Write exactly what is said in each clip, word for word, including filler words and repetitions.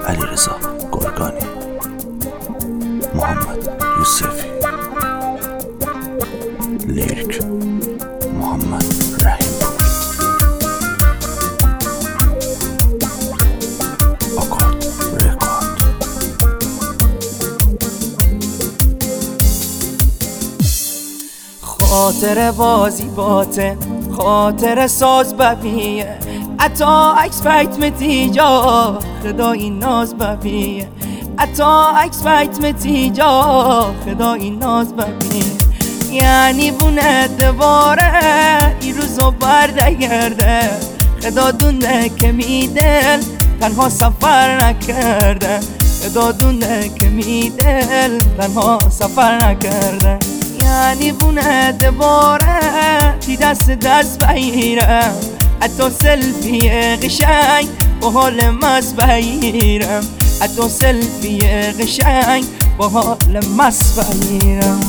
علیرضا گرگانی، محمد یوسفی، لیریک محمد رحیم‌پور، آکورد رکورد. خاطر بازی باته، خاطر ساز ببیه، اتا عکس فکت متیجا خدای ناز ببیه، اتا عکس فکت متیجا خدای ناز ببیه. یعنی بونه دواره ای روزو بردگرده، خدا دونه که میدل تنها سفر نکرده، خدا دونه که میدل تنها سفر نکرده. یعنی بونه دواره تی دست دست بگیرم، حتی سلفی قشنگ با حال مست بگیرم، حتی سلفی قشنگ با حال مست بگیرم.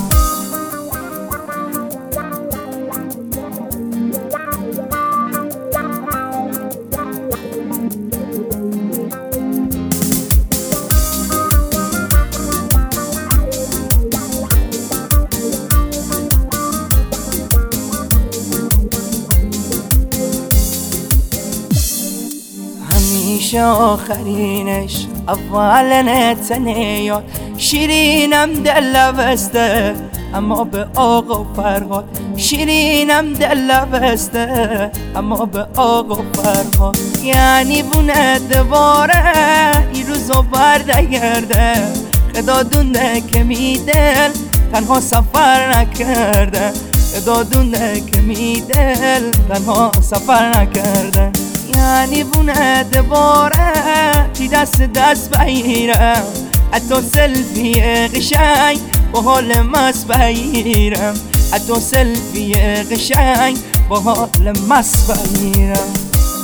همیشه آخرینش اول نتنیاد، شیرینم دل بسته اما به آقا فرهاد، شیرینم دل بسته اما به آقا فرهاد. یعنی بونه دواره ای روزو بردگرده، خدا دونه که میدل تنها سفر نکرده، خدا دونه که میدل تنها سفر نکرده. یعنی بونه دواره تی دست دست بگیرم، حتی سلفی قشنگ با حال مست بگیرم، حتی سلفی قشنگ با حال مست بگیرم.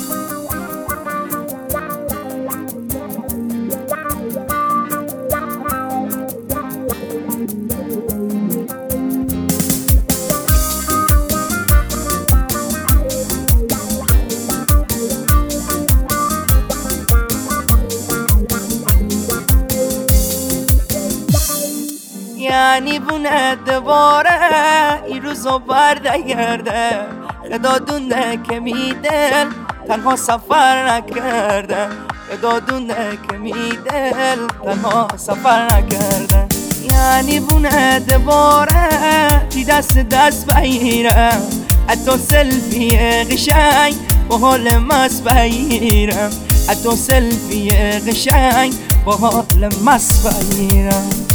یعنی بونه دواره ای روزو بردگرده، خدا دونه که میدل تنها سفر نکرده، خدا دونه که میدل تنها سفر نکرده. یعنی بونه دواره تی دست دست بگیرم، حتی سلفی قشنگ با حال مست بگیرم، حتی سلفی قشنگ با حال مست بگیرم.